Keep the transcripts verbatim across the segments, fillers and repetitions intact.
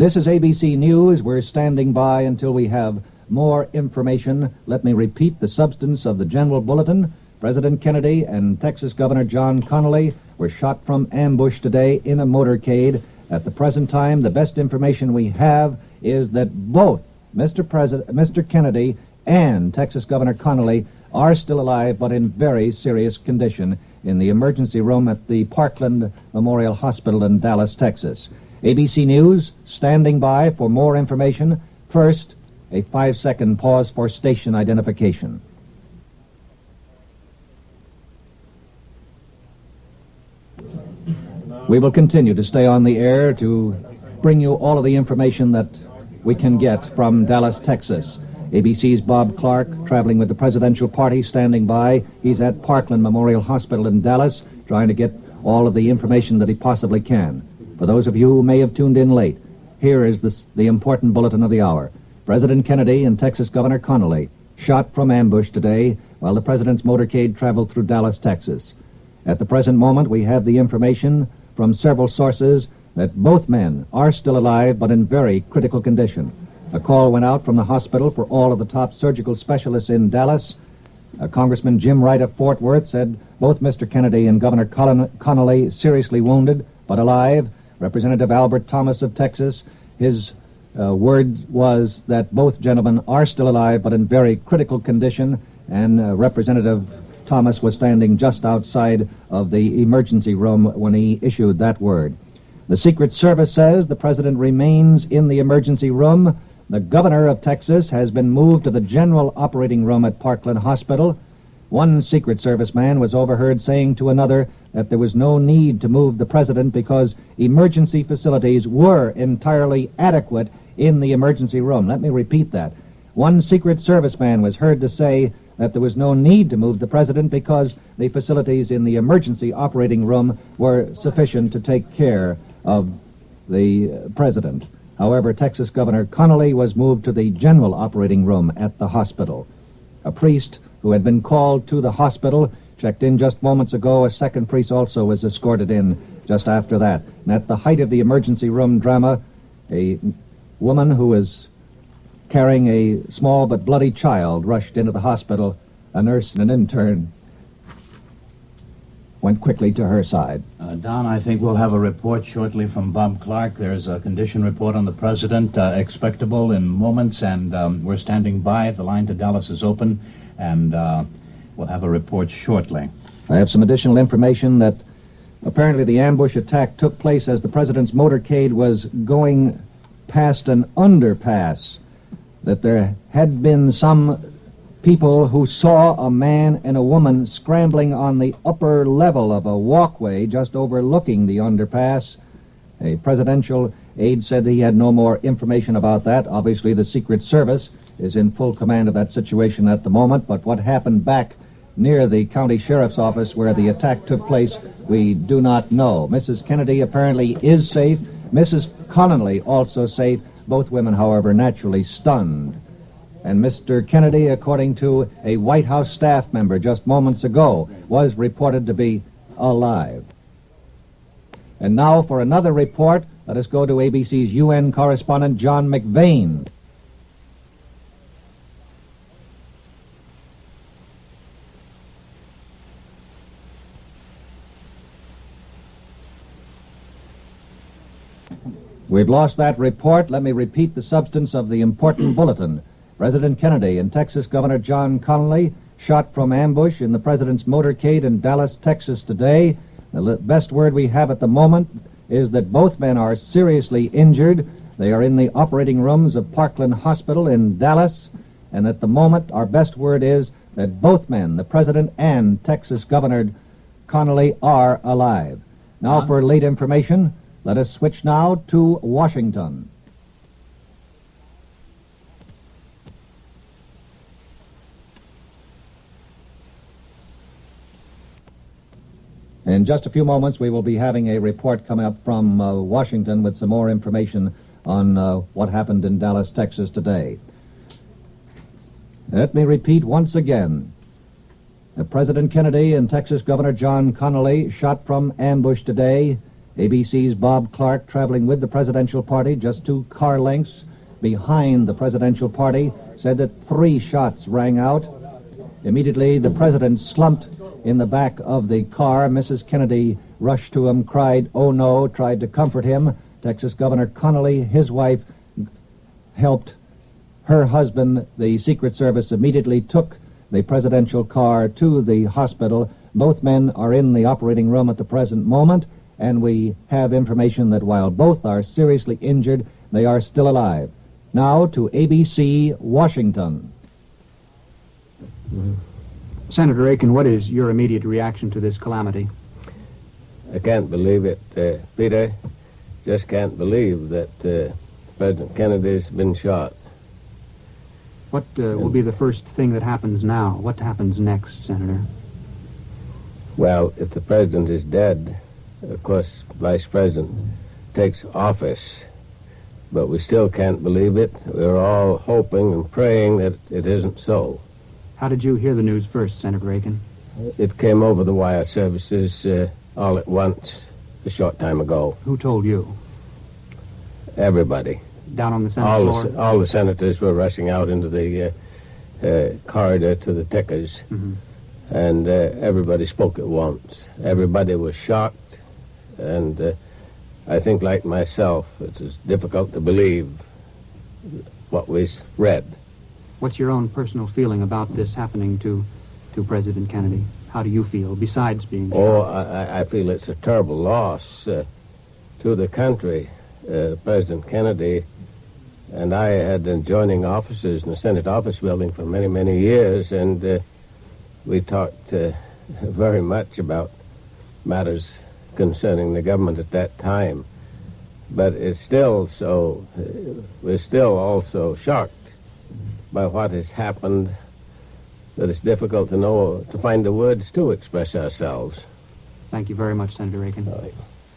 This is A B C News. We're standing by until we have more information. Let me repeat the substance of the general bulletin. President Kennedy and Texas Governor John Connally were shot from ambush today in a motorcade. At the present time, the best information we have is that both Mister President, Mister Kennedy and Texas Governor Connally are still alive, but in very serious condition in the emergency room at the Parkland Memorial Hospital in Dallas, Texas. A B C News, standing by for more information. First, a five-second pause for station identification. We will continue to stay on the air to bring you all of the information that we can get from Dallas, Texas. A B C's Bob Clark, traveling with the presidential party, standing by. He's at Parkland Memorial Hospital in Dallas, trying to get all of the information that he possibly can. For those of you who may have tuned in late, here is this, the important bulletin of the hour. President Kennedy and Texas Governor Connally shot from ambush today while the president's motorcade traveled through Dallas, Texas. At the present moment, we have the information from several sources that both men are still alive, but in very critical condition. A call went out from the hospital for all of the top surgical specialists in Dallas. Uh, Congressman Jim Wright of Fort Worth said both Mister Kennedy and Governor Con- Connally seriously wounded, but alive. Representative Albert Thomas of Texas, his uh, word was that both gentlemen are still alive, but in very critical condition, and uh, Representative Thomas was standing just outside of the emergency room when he issued that word. The Secret Service says the president remains in the emergency room. The governor of Texas has been moved to the general operating room at Parkland Hospital. One Secret Service man was overheard saying to another that there was no need to move the president because emergency facilities were entirely adequate in the emergency room. Let me repeat that. One Secret Service man was heard to say that there was no need to move the president because the facilities in the emergency operating room were sufficient to take care of the president. However, Texas Governor Connally was moved to the general operating room at the hospital. A priest who had been called to the hospital checked in just moments ago. A second priest also was escorted in just after that. And at the height of the emergency room drama, a woman who was carrying a small but bloody child rushed into the hospital. A nurse and an intern went quickly to her side. Uh, Don, I think we'll have a report shortly from Bob Clark. There's a condition report on the president, uh, expectable in moments, and um, we're standing by. The line to Dallas is open, and uh, we'll have a report shortly. I have some additional information that apparently the ambush attack took place as the president's motorcade was going past an underpass, that there had been some people who saw a man and a woman scrambling on the upper level of a walkway just overlooking the underpass. A presidential aide said he had no more information about that. Obviously, the Secret Service is in full command of that situation at the moment, but what happened back near the county sheriff's office where the attack took place, we do not know. Missus Kennedy apparently is safe. Missus Connally also safe. Both women, however, naturally stunned. And Mister Kennedy, according to a White House staff member just moments ago, was reported to be alive. And now for another report, let us go to A B C's U N correspondent John McVane. We've lost that report. Let me repeat the substance of the important bulletin. President Kennedy and Texas Governor John Connally shot from ambush in the president's motorcade in Dallas, Texas today. The best word we have at the moment is that both men are seriously injured. They are in the operating rooms of Parkland Hospital in Dallas. And at the moment, our best word is that both men, the president and Texas Governor Connally, are alive. Now for late information, let us switch now to Washington. In just a few moments, we will be having a report come up from uh, Washington with some more information on uh, what happened in Dallas, Texas today. Let me repeat once again. Uh, President Kennedy and Texas Governor John Connally shot from ambush today A B C's Bob Clark, traveling with the presidential party just two car lengths behind the presidential party, said that three shots rang out. Immediately, the president slumped in the back of the car. Missus Kennedy rushed to him, cried, "Oh no," tried to comfort him. Texas Governor Connolly, his wife, helped her husband. The Secret Service immediately took the presidential car to the hospital. Both men are in the operating room at the present moment, and we have information that while both are seriously injured, they are still alive. Now to A B C, Washington. Mm-hmm. Senator Aiken, what is your immediate reaction to this calamity? I can't believe it, uh, Peter. Just can't believe that uh, President Kennedy's been shot. What uh, will be the first thing that happens now? What happens next, Senator? Well, if the president is dead, of course, Vice President takes office. But we still can't believe it. We're all hoping and praying that it isn't so. How did you hear the news first, Senator Aiken? It came over the wire services uh, all at once a short time ago. Who told you? Everybody. Down on the Senate all floor? The, all the senators were rushing out into the uh, uh, corridor to the tickers. Mm-hmm. And uh, everybody spoke at once. Everybody was shocked. And uh, I think, like myself, it was difficult to believe what we read. What's your own personal feeling about this happening to, to President Kennedy? How do you feel, besides being... Oh, I, I feel it's a terrible loss uh, to the country. Uh, President Kennedy and I had adjoining offices in the Senate office building for many, many years, and uh, we talked uh, very much about matters concerning the government at that time. But it's still so... Uh, we're still also shocked by what has happened, that it's difficult to know, to find the words to express ourselves. Thank you very much, Senator Aiken. Right.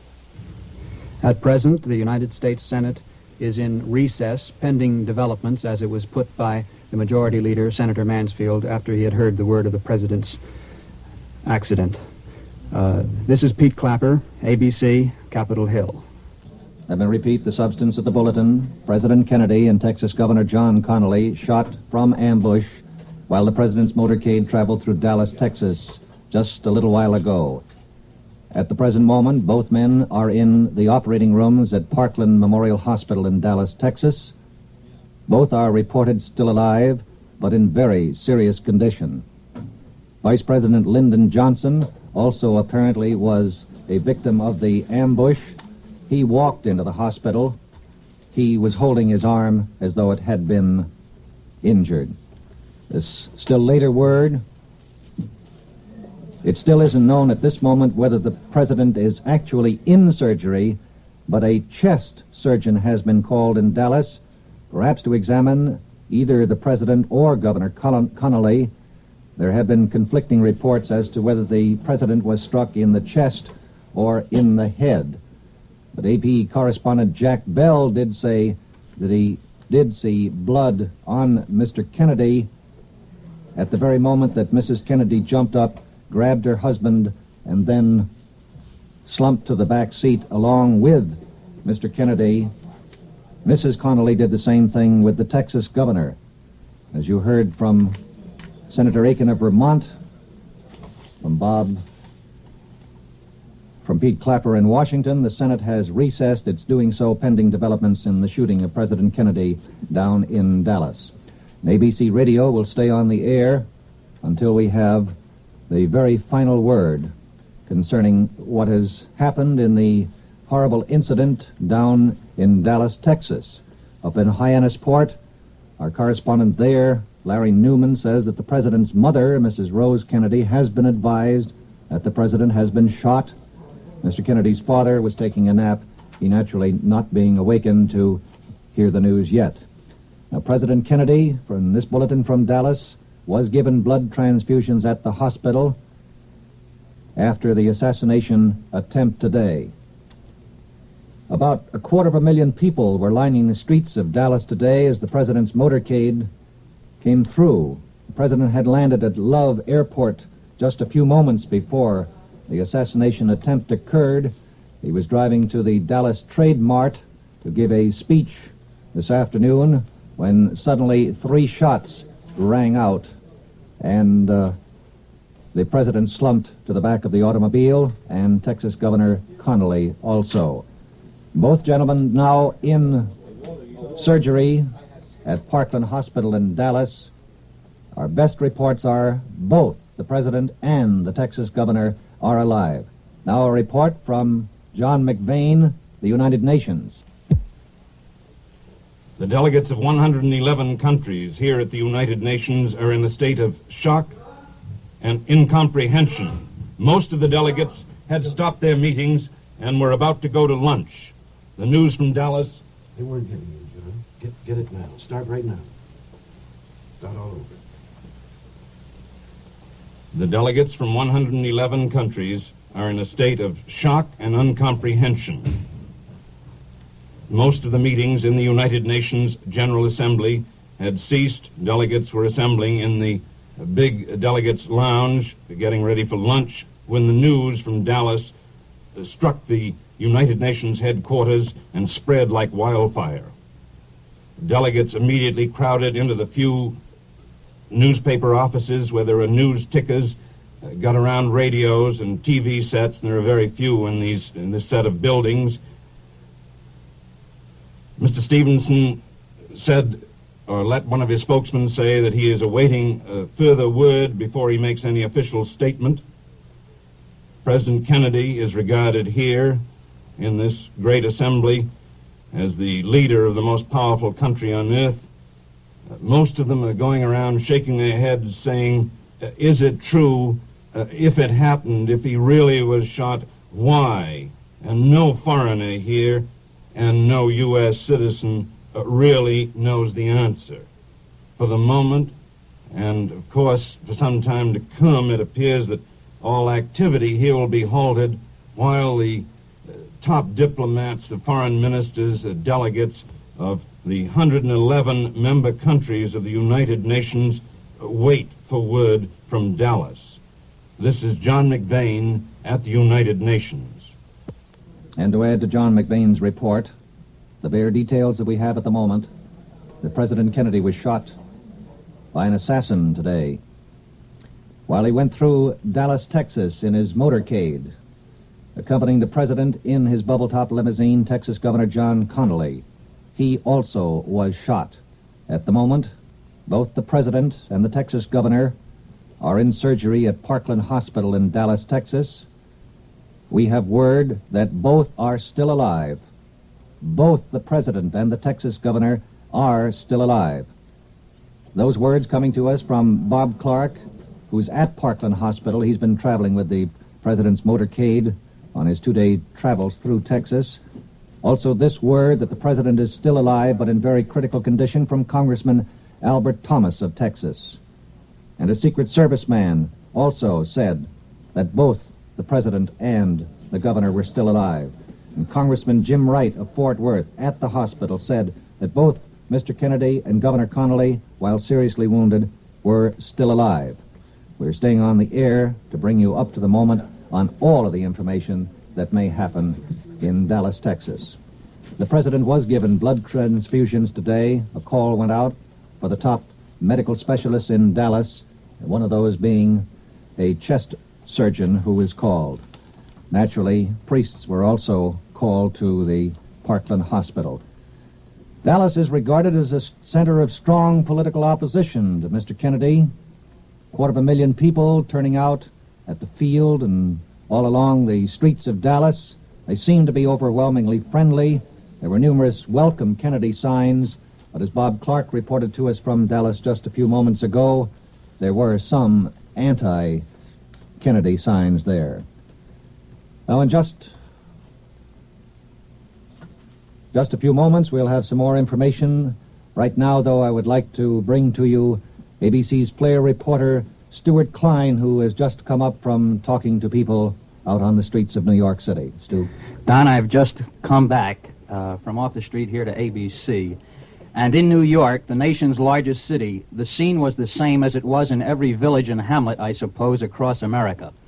At present, the United States Senate is in recess, pending developments, as it was put by the Majority Leader, Senator Mansfield, after he had heard the word of the President's accident. Uh, this is Pete Clapper, A B C, Capitol Hill. Let me repeat the substance of the bulletin. President Kennedy and Texas Governor John Connolly shot from ambush while the President's motorcade traveled through Dallas, Texas, just a little while ago. At the present moment, both men are in the operating rooms at Parkland Memorial Hospital in Dallas, Texas. Both are reported still alive, but in very serious condition. Vice President Lyndon Johnson also apparently was a victim of the ambush. He walked into the hospital. He was holding his arm as though it had been injured. This still later word, it still isn't known at this moment whether the president is actually in surgery, but a chest surgeon has been called in Dallas, perhaps to examine either the president or Governor Connolly. There have been conflicting reports as to whether the president was struck in the chest or in the head. But A P correspondent Jack Bell did say that he did see blood on Mister Kennedy at the very moment that Missus Kennedy jumped up, grabbed her husband, and then slumped to the back seat along with Mister Kennedy. Missus Connolly did the same thing with the Texas governor. As you heard from Senator Aiken of Vermont, from Bob, from Pete Clapper in Washington, the Senate has recessed. It's doing so pending developments in the shooting of President Kennedy down in Dallas. And A B C Radio will stay on the air until we have the very final word concerning what has happened in the horrible incident down in Dallas, Texas. Up in Hyannisport, our correspondent there, Larry Newman, says that the president's mother, Missus Rose Kennedy, has been advised that the president has been shot. Mister Kennedy's father was taking a nap, he naturally not being awakened to hear the news yet. Now, President Kennedy, from this bulletin from Dallas, was given blood transfusions at the hospital after the assassination attempt today. About a quarter of a million people were lining the streets of Dallas today as the president's motorcade came through. The president had landed at Love Airport just a few moments before the assassination attempt occurred, He was driving to the Dallas Trade Mart to give a speech this afternoon when suddenly three shots rang out, and uh, the president slumped to the back of the automobile, and Texas Governor Connally also. Both gentlemen now in surgery at Parkland Hospital in Dallas. Our best reports are both the president and the Texas governor are alive. Now a report from John McVeigh, the United Nations. The delegates of one hundred eleven countries here at the United Nations are in a state of shock and incomprehension. Most of the delegates had stopped their meetings and were about to go to lunch. The news from Dallas... They weren't getting you, John. Get, get it now. Start right now. Start all over. The delegates from one hundred eleven countries are in a state of shock and incomprehension. Most of the meetings in the United Nations General Assembly had ceased. Delegates were assembling in the big delegates' lounge, getting ready for lunch, when the news from Dallas uh, struck the United Nations headquarters and spread like wildfire. Delegates immediately crowded into the few newspaper offices where there are news tickers, uh, got around radios and T V sets, and there are very few in these in this set of buildings. Mister Stevenson said, or let one of his spokesmen say, that he is awaiting uh, further word before he makes any official statement. President Kennedy is regarded here in this great assembly as the leader of the most powerful country on earth. Uh, most of them are going around shaking their heads saying, uh, is it true? Uh, if it happened, if he really was shot, why? And no foreigner here and no U S citizen uh, really knows the answer. For the moment, and of course for some time to come, it appears that all activity here will be halted while the uh, top diplomats, the foreign ministers, the delegates of the one hundred eleven member countries of the United Nations uh, wait for word from Dallas. This is John McVeigh at the United Nations. And to add to John McVeigh's report, the bare details that we have at the moment, that President Kennedy was shot by an assassin today while he went through Dallas, Texas in his motorcade, accompanying the president in his bubble-top limousine, Texas Governor John Connally. He also was shot. At the moment, both the president and the Texas governor are in surgery at Parkland Hospital in Dallas, Texas. We have word that both are still alive. Both the president and the Texas governor are still alive. Those words coming to us from Bob Clark, who's at Parkland Hospital. He's been traveling with the president's motorcade on his two-day travels through Texas. Also this word that the president is still alive but in very critical condition from Congressman Albert Thomas of Texas. And a Secret Service man also said that both the president and the governor were still alive. And Congressman Jim Wright of Fort Worth at the hospital said that both Mister Kennedy and Governor Connally, while seriously wounded, were still alive. We're staying on the air to bring you up to the moment on all of the information that may happen in Dallas, Texas. The president was given blood transfusions today. A call went out for the top medical specialists in Dallas, one of those being a chest surgeon who was called. Naturally, priests were also called to the Parkland Hospital. Dallas is regarded as a center of strong political opposition to Mister Kennedy. Quarter of a million people turning out at the field and all along the streets of Dallas. They seemed to be overwhelmingly friendly. There were numerous welcome Kennedy signs, but as Bob Clark reported to us from Dallas just a few moments ago, there were some anti-Kennedy signs there. Now, in just, just a few moments, we'll have some more information. Right now, though, I would like to bring to you A B C's player reporter Stuart Klein, who has just come up from talking to people out on the streets of New York City. Stu? Don, I've just come back uh, from off the street here to A B C. And in New York, the nation's largest city, the scene was the same as it was in every village and hamlet, I suppose, across America.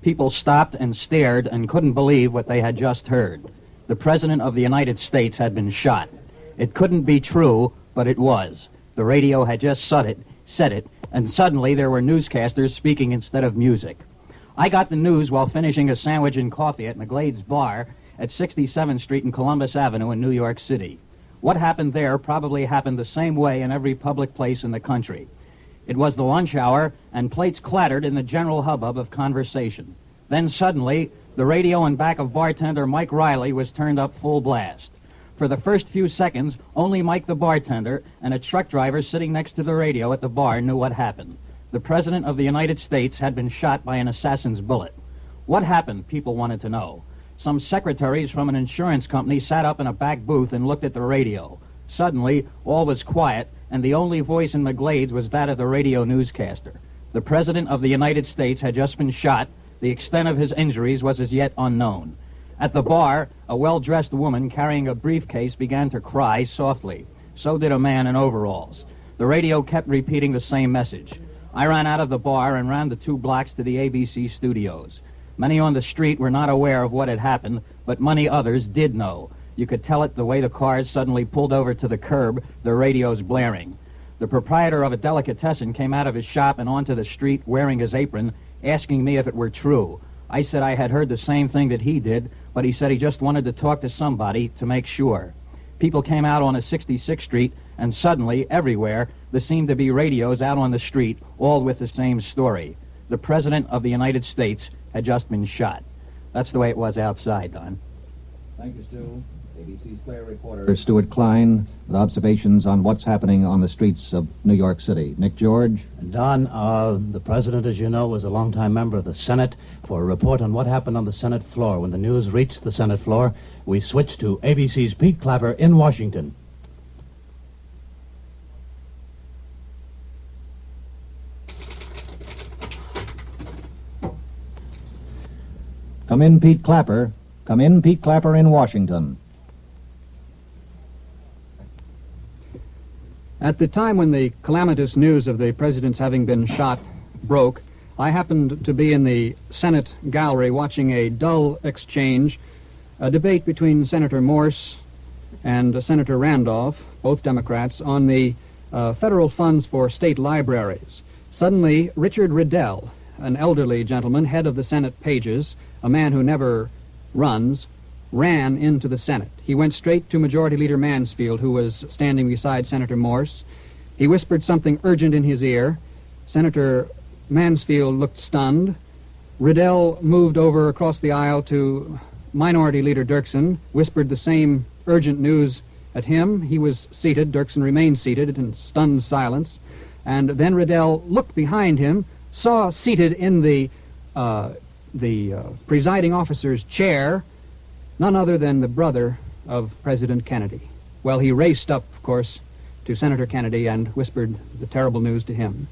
People stopped and stared and couldn't believe what they had just heard. The President of the United States had been shot. It couldn't be true, but it was. The radio had just said it, said it, and suddenly there were newscasters speaking instead of music. I got the news while finishing a sandwich and coffee at McGlade's Bar at sixty-seventh Street and Columbus Avenue in New York City. What happened there probably happened the same way in every public place in the country. It was the lunch hour, and plates clattered in the general hubbub of conversation. Then suddenly, the radio in back of bartender Mike Riley was turned up full blast. For the first few seconds, only Mike the bartender and a truck driver sitting next to the radio at the bar knew what happened. The President of the United States had been shot by an assassin's bullet. What happened, people wanted to know. Some secretaries from an insurance company sat up in a back booth and looked at the radio. Suddenly, all was quiet, and the only voice in McGlade's was that of the radio newscaster. The President of the United States had just been shot. The extent of his injuries was as yet unknown. At the bar, a well-dressed woman carrying a briefcase began to cry softly. So did a man in overalls. The radio kept repeating the same message. I ran out of the bar and ran the two blocks to the A B C studios. Many on the street were not aware of what had happened, but many others did know. You could tell it the way the cars suddenly pulled over to the curb, the radios blaring. The proprietor of a delicatessen came out of his shop and onto the street wearing his apron, asking me if it were true. I said I had heard the same thing that he did, but he said he just wanted to talk to somebody to make sure. People came out on a sixty-sixth Street, and suddenly, everywhere, there seemed to be radios out on the street, all with the same story. The President of the United States had just been shot. That's the way it was outside, Don. Thank you, Stu. A B C's player reporter Stuart Klein with observations on what's happening on the streets of New York City. Nick George. Don, uh, the President, as you know, was a longtime member of the Senate. For a report on what happened on the Senate floor, when the news reached the Senate floor, we switched to A B C's Pete Clapper in Washington. Come in, Pete Clapper. Come in, Pete Clapper in Washington. At the time when the calamitous news of the president's having been shot broke, I happened to be in the Senate gallery watching a dull exchange, a debate between Senator Morse and uh, Senator Randolph, both Democrats, on the uh, federal funds for state libraries. Suddenly, Richard Riddell, an elderly gentleman, head of the Senate pages, a man who never runs, ran into the Senate. He went straight to Majority Leader Mansfield, who was standing beside Senator Morse. He whispered something urgent in his ear. Senator Mansfield looked stunned. Riddell moved over across the aisle to Minority Leader Dirksen, whispered the same urgent news at him. He was seated. Dirksen remained seated in stunned silence. And then Riddell looked behind him, saw seated in the uh, the uh, presiding officer's chair none other than the brother of President Kennedy. Well, he raced up, of course, to Senator Kennedy and whispered the terrible news to him.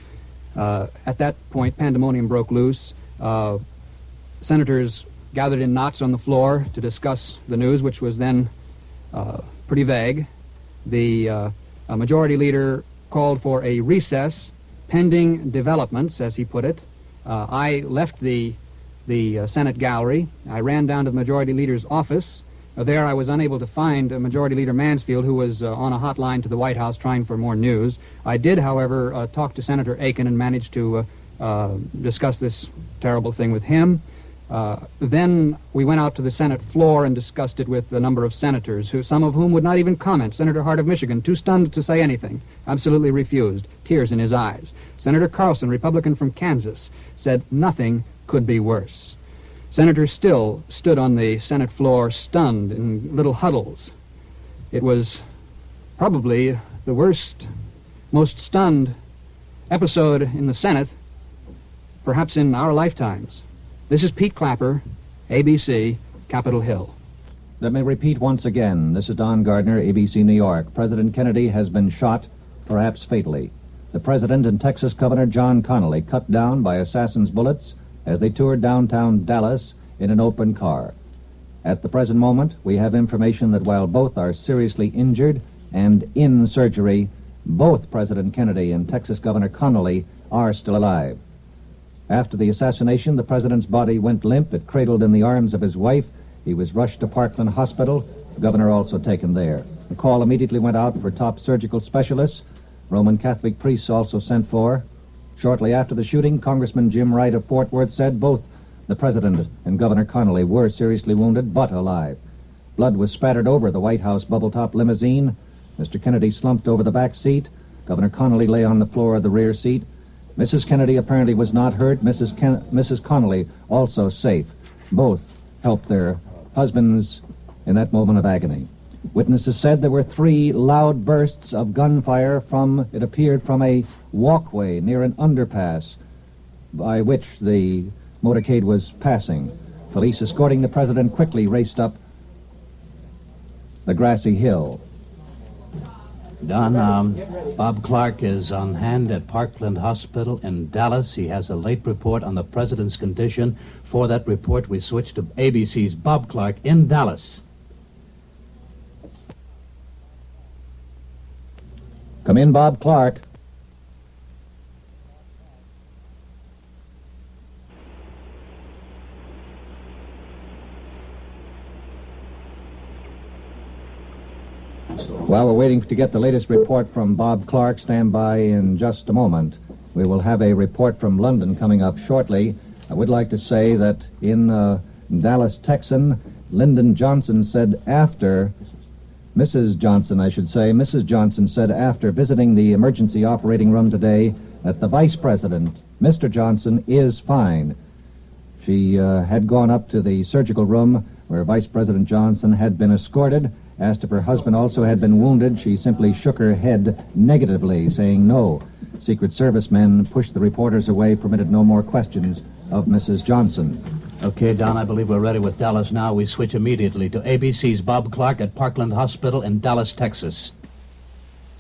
Uh, at that point, pandemonium broke loose. Uh, senators gathered in knots on the floor to discuss the news, which was then uh, pretty vague. The uh, uh, majority leader called for a recess pending developments, as he put it. Uh, I left the the uh, Senate gallery. I ran down to the Majority Leader's office. Uh, there I was unable to find uh, Majority Leader Mansfield, who was uh, on a hotline to the White House trying for more news. I did, however, uh, talk to Senator Aiken and managed to uh, uh, discuss this terrible thing with him. Uh, then we went out to the Senate floor and discussed it with a number of senators, who, some of whom would not even comment. Senator Hart of Michigan, too stunned to say anything, absolutely refused, tears in his eyes. Senator Carlson, Republican from Kansas, said nothing could be worse. Senator Still stood on the Senate floor stunned in little huddles. It was probably the worst, most stunned episode in the Senate, perhaps in our lifetimes. This is Pete Clapper, A B C, Capitol Hill. Let me repeat once again. This is Don Gardner, A B C New York. President Kennedy has been shot, perhaps fatally. The President and Texas Governor John Connally cut down by assassins' bullets as they toured downtown Dallas in an open car. At the present moment, we have information that while both are seriously injured and in surgery, both President Kennedy and Texas Governor Connally are still alive. After the assassination, the president's body went limp. It cradled in the arms of his wife. He was rushed to Parkland Hospital. The governor also taken there. The call immediately went out for top surgical specialists. Roman Catholic priests also sent for. Shortly after the shooting, Congressman Jim Wright of Fort Worth said both the president and Governor Connolly were seriously wounded, but alive. Blood was spattered over the White House bubble-top limousine. Mister Kennedy slumped over the back seat. Governor Connolly lay on the floor of the rear seat. Missus Kennedy apparently was not hurt. Missus Ken- Missus Connolly also safe. Both helped their husbands in that moment of agony. Witnesses said there were three loud bursts of gunfire from, it appeared, from a walkway near an underpass by which the motorcade was passing. Police escorting the president quickly raced up the grassy hill. Don, um, Bob Clark is on hand at Parkland Hospital in Dallas. He has a late report on the president's condition. For that report, we switch to A B C's Bob Clark in Dallas. Come in, Bob Clark. While we're waiting to get the latest report from Bob Clark, stand by in just a moment. We will have a report from London coming up shortly. I would like to say that in uh, Dallas Texan, Lyndon Johnson said after, Missus Johnson, I should say, Missus Johnson said after visiting the emergency operating room today that the vice president, Mister Johnson, is fine. She uh, had gone up to the surgical room where Vice President Johnson had been escorted. Asked if her husband also had been wounded. She simply shook her head negatively, saying no. Secret Service men pushed the reporters away, permitted no more questions of Missus Johnson. Okay, Don, I believe we're ready with Dallas now. We switch immediately to A B C's Bob Clark at Parkland Hospital in Dallas, Texas.